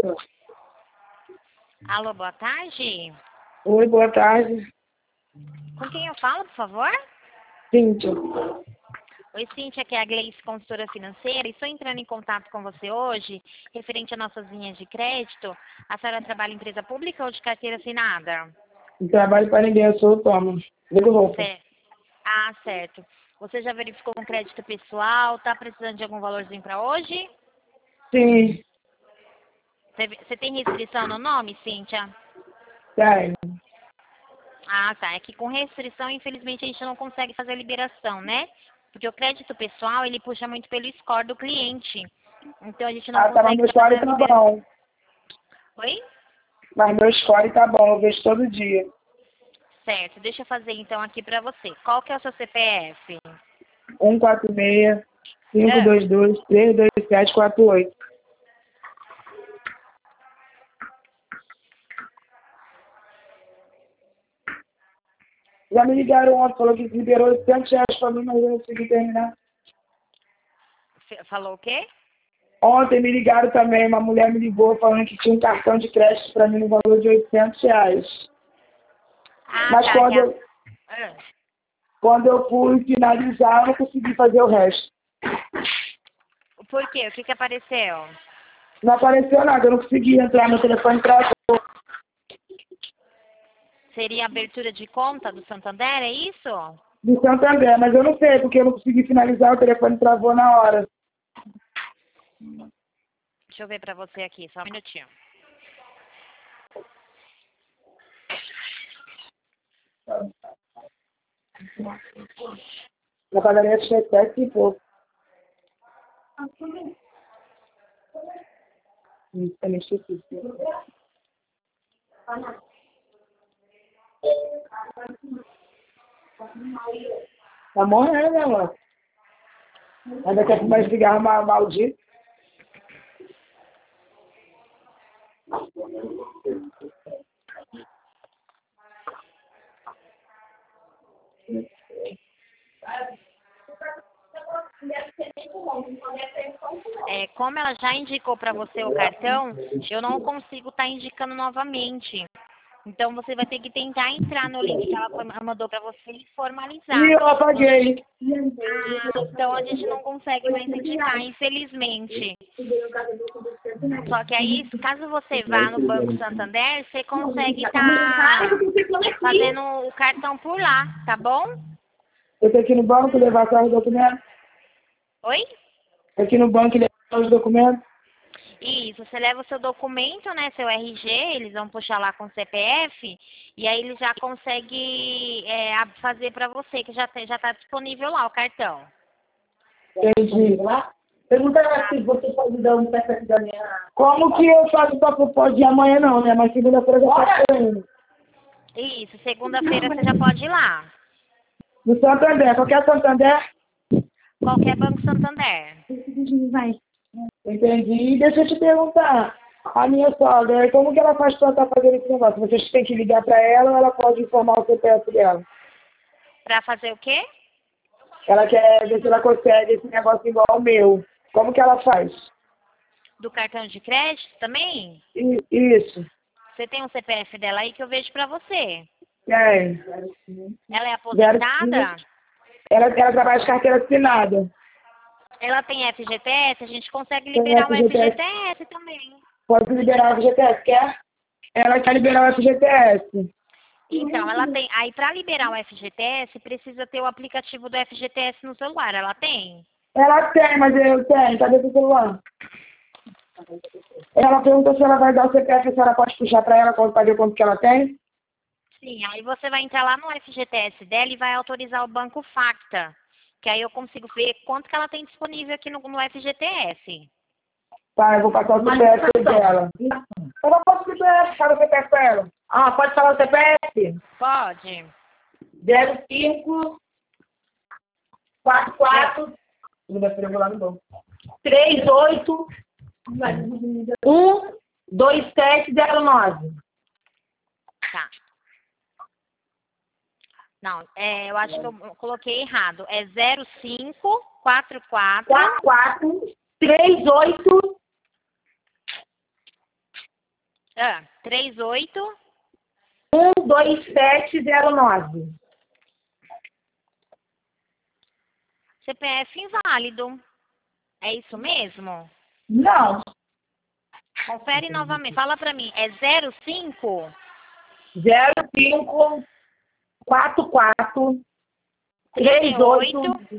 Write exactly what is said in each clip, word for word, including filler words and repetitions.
Alô, boa tarde. Oi, boa tarde. Com quem eu falo, por favor? Cíntia. Oi, Cíntia, aqui é a Gleice, consultora financeira. Estou entrando em contato com você hoje, referente a nossas linhas de crédito. A senhora trabalha em empresa pública ou de carteira assinada? Não trabalho para ninguém, eu sou autônomo. Digo roupa. Certo. Ah, certo. Você já verificou um crédito pessoal? Está precisando de algum valorzinho para hoje? Sim, Você você tem restrição no nome, Cíntia? tenho. Ah, tá. É que com restrição, infelizmente, a gente não consegue fazer a liberação, né? Porque o crédito pessoal, ele puxa muito pelo score do cliente. Então, a gente não Ah, tá, mas consegue meu fazer score a tá liberação. bom. Oi? Mas meu score tá bom, eu vejo todo dia. Certo. Deixa eu fazer, então, aqui pra você. Qual que é o seu C P F? um quatro seis, cinco Ah, dois dois, três dois sete quatro oito. Já me ligaram ontem, falou que liberou oitocentos reais para mim, mas eu não consegui terminar. F- falou o quê? Ontem me ligaram também, uma mulher me ligou falando que tinha um cartão de crédito para mim no valor de oitocentos reais. Ah, Mas tá. Que quando a... eu, Ah, quando eu fui finalizar, eu não consegui fazer o resto. por quê? O que que apareceu? Não apareceu nada, eu não consegui entrar no telefone travou. Seria a abertura de conta do Santander, é isso? Do Santander, mas eu não sei, porque eu não consegui finalizar, o telefone travou na hora. Deixa eu ver pra você aqui, só um minutinho. Na padaria tinha sete e pouco. Hum, eu nem esqueci. Tá morrendo, né, mano? Ainda quer fumar cigarro ma- maldito. É, como ela já indicou para você o cartão, eu não consigo estar indicando novamente. Então você vai ter que tentar entrar no link que ela foi- mandou para você e E formalizar. eu apaguei. Ah, então a gente não consegue mais indicar, infelizmente. Só que aí, caso você vá no Banco Santander, você consegue estar fazendo o cartão por lá, tá bom? Eu tenho que ir no banco levar só os documentos. Oi? Tenho que ir no banco levar os documentos. Isso, você leva o seu documento, né, seu R G, eles vão puxar lá com o C P F, e aí eles já conseguem é, a- fazer para você, que já tem- já está disponível lá o cartão. Entendi. Pergunta ela se você pode dar um peça da minha. Como que eu faço pra pode ir amanhã não, né? Mas segunda-feira eu já faço ainda. Isso, segunda-feira você já pode ir lá. No Santander, qualquer Santander. Qualquer Banco Santander. Vai. Entendi. E deixa eu te perguntar. A minha sogra, como que ela faz pra estar fazendo esse negócio? Vocês têm que ligar pra ela ou ela pode informar o C P F dela? Para fazer o quê? Ela quer ver se ela consegue esse negócio igual ao meu. Como que ela faz? Do cartão de crédito também? I- Isso. Você tem um C P F dela aí que eu vejo para você. Tem. Ela é Zero aposentada? cinco. Ela, ela trabalha de carteira assinada. Ela tem F G T S? A gente consegue Tem liberar um F G T S. F G T S também. Pode liberar o F G T S, quer? Ela quer liberar o F G T S. Então, ela tem. Aí, para liberar o F G T S, precisa ter o aplicativo do F G T S no celular. Ela tem? Ela tem, mas eu tenho. Cadê o celular? Ela perguntou se ela vai dar o C P F, se ela pode puxar para ela para ver quanto que ela tem. Sim, aí você vai entrar lá no F G T S dela e vai autorizar o banco Facta. Que aí eu consigo ver quanto que ela tem disponível aqui no, no F G T S. Tá, eu vou passar o C P F dela. Eu não posso C P F, fala o C P F para ela. Ah, pode falar o C P F? Pode. zero cinco quatro quatro segunda-feira eu vou lá no banco. três oito um dois sete zero nove. Tá. Não, é, eu acho que eu coloquei errado. É zero cinco quatro quatro quatro quatro três oito Ah, três oito. um dois sete zero nove. C P F inválido. É isso mesmo? Não. Confere novamente. Fala pra mim. É zero cinco? zero cinco quatro quatro três oito.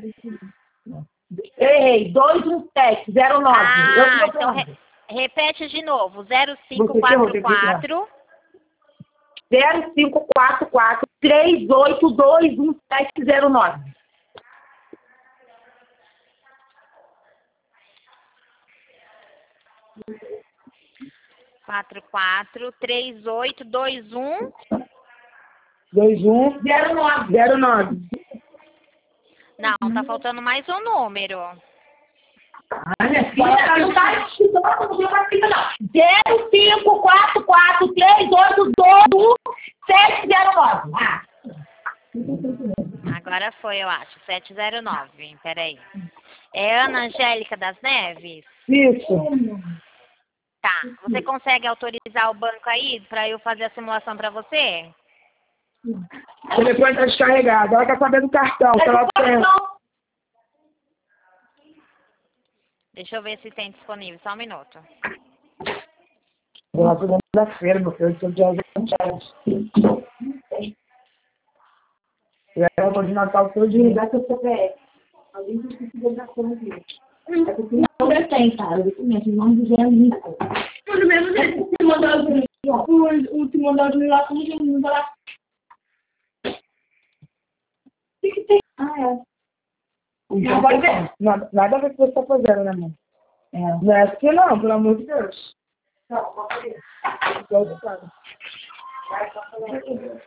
Errei. dois um sete zero nove. Ah, então re repete de novo. zero cinco quatro quatro. zero cinco quatro quatro três oito dois um sete zero nove. quatro quatro três oito dois um dois um zero nove. zero nove. Não, tá faltando mais um número. Ah, minha filha, não tá escrito, não. zero cinco quatro quatro três oito dois um sete zero nove. Ah. Agora foi, eu acho. sete zero nove. Peraí. É Ana Angélica das Neves? Isso. Tá. Você consegue autorizar o banco aí pra eu fazer a simulação pra você? O telefone tá descarregado. Ela quer saber do cartão. Se ela tem. Deixa eu ver se tem disponível. Só um minuto. Lá pro dentro da feira, meu filho. Eu sou de Alves. E aí eu vou de Natal todo dia. Dá seu C P F. Alguém precisa da conta aqui. É porque não tem, cara. Documento. Em nome do Zé Nico. Pelo menos ele te mandou o último mandado de lá. Como que ele manda lá? O que que tem? Ah, é. Não pode ver. Nada, nada a ver com o que você tá fazendo, né, mãe? É. Não é assim não, pelo amor de Deus. Não, pode ver. Do outro lado. Vai, só fazer.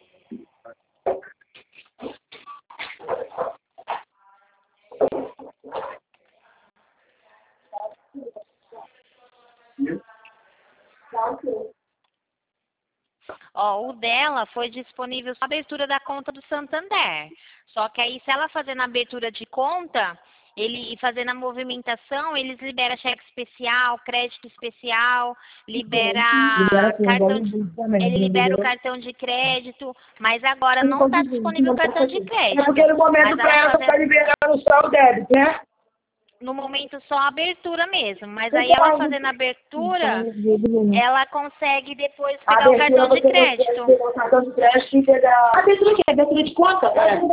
Ó, o dela foi disponível só a abertura da conta do Santander. Só que aí, se ela fazer na abertura de conta, ele e fazer na movimentação, eles liberam cheque especial, crédito especial, libera cartão de, ele libera o cartão de crédito, mas agora não está disponível o cartão de crédito. É porque no momento para ela está liberando só o débito, né? No momento só a abertura mesmo, mas aí ela fazendo a abertura, ela consegue depois pegar o cartão de crédito. O cartão de crédito e pegar... Abertura o quê? Abertura de conta?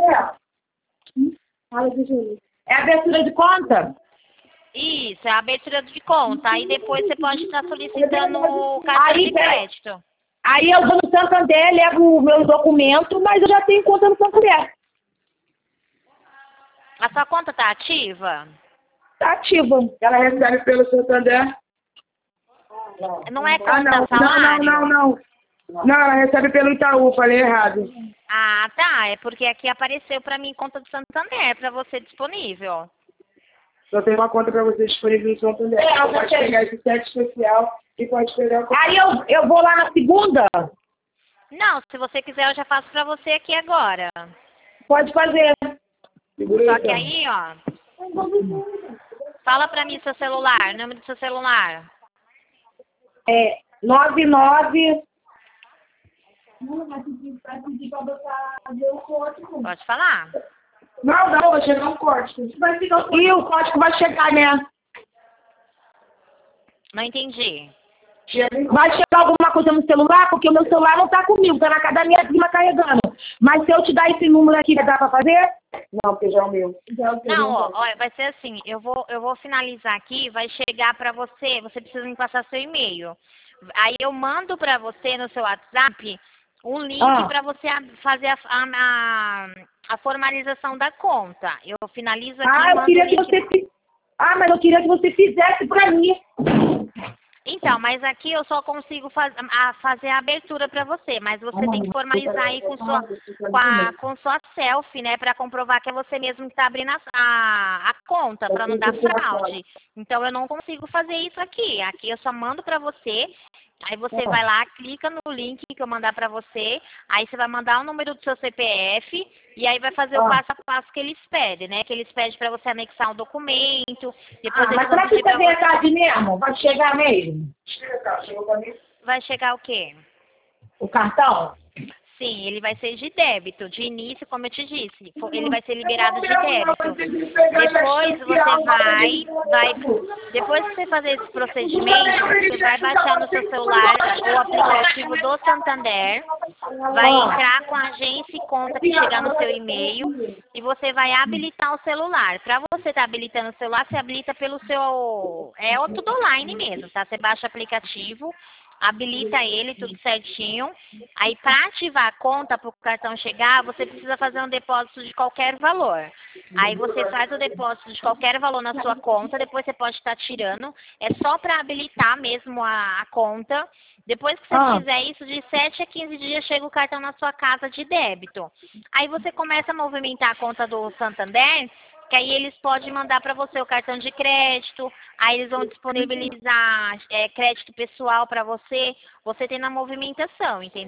É abertura de conta? Isso, é a abertura de conta. Aí depois você pode estar solicitando o cartão de crédito. Aí eu vou no Santander, levo o meu documento, mas eu já tenho conta no Santander. A sua conta está ativa? Está ativa. Ela recebe pelo Santander. Não é conta ah, não. salário? Não, não, não, não. Não, ela recebe pelo Itaú, falei errado. Ah, tá. É porque aqui apareceu para mim conta do Santander, para você disponível. Só tem uma conta para você disponível no Santander. É, você pode pegar esse cheque especial e pode pegar... Aí eu, eu vou lá na segunda? Não, se você quiser eu já faço para você aqui agora. Pode fazer. Só que aí, ó... Fala pra mim seu celular, número do seu celular. É nove nove... Pode falar? Não, não, vai chegar um corte. E o código vai chegar, né? Não entendi. Vai chegar alguma coisa no celular, porque o meu celular não tá comigo, tá na casa da minha prima carregando. Mas se eu te dar esse número aqui, vai dar pra fazer? Não, porque já é o meu. Não, ó, ó, vai ser assim, eu vou, eu vou finalizar aqui, vai chegar pra você, você precisa me passar seu e-mail. Aí eu mando pra você no seu WhatsApp um link ah. pra você fazer a, a, a formalização da conta. Eu finalizo aqui ah, e eu mando queria o link. Que você... Ah, mas eu queria que você fizesse pra mim. Então, mas aqui eu só consigo faz, a, fazer a abertura para você, mas você tem que formalizar aí com sua, com a, com sua selfie, né, para comprovar que é você mesmo que está abrindo a, a, a conta, para não dar fraude. Então, eu não consigo fazer isso aqui. Aqui eu só mando para você, aí você vai lá, clica no link que eu mandar para você, aí você vai mandar o número do seu C P F e aí vai fazer o passo a passo que eles pedem, né, que eles pedem para você anexar um documento, depois ah, eles mas vão será que pedir isso é pra você... verdade mesmo? Vai chegar mesmo? Chega, chegou pra mim. vai chegar o quê? O cartão? Sim, ele vai ser de débito. De início, como eu te disse, ele vai ser liberado de débito. Depois você vai, vai, depois que você fazer esse procedimento, você vai baixar no seu celular o aplicativo do Santander, vai entrar com a agência e conta que chegar no seu e-mail e você vai habilitar o celular. Para você estar tá habilitando o celular, você habilita pelo seu... É tudo online mesmo, tá? Você baixa o aplicativo, habilita ele, tudo certinho. Aí, para ativar a conta para o cartão chegar, você precisa fazer um depósito de qualquer valor. Aí, você faz o depósito de qualquer valor na sua conta, depois você pode estar tirando. É só para habilitar mesmo a, a conta. Depois que você Ah. fizer isso, de sete a quinze dias chega o cartão na sua casa de débito. Aí, você começa a movimentar a conta do Santander, que aí eles podem mandar para você o cartão de crédito, aí eles vão disponibilizar é, crédito pessoal para você, você tem na movimentação, entendeu?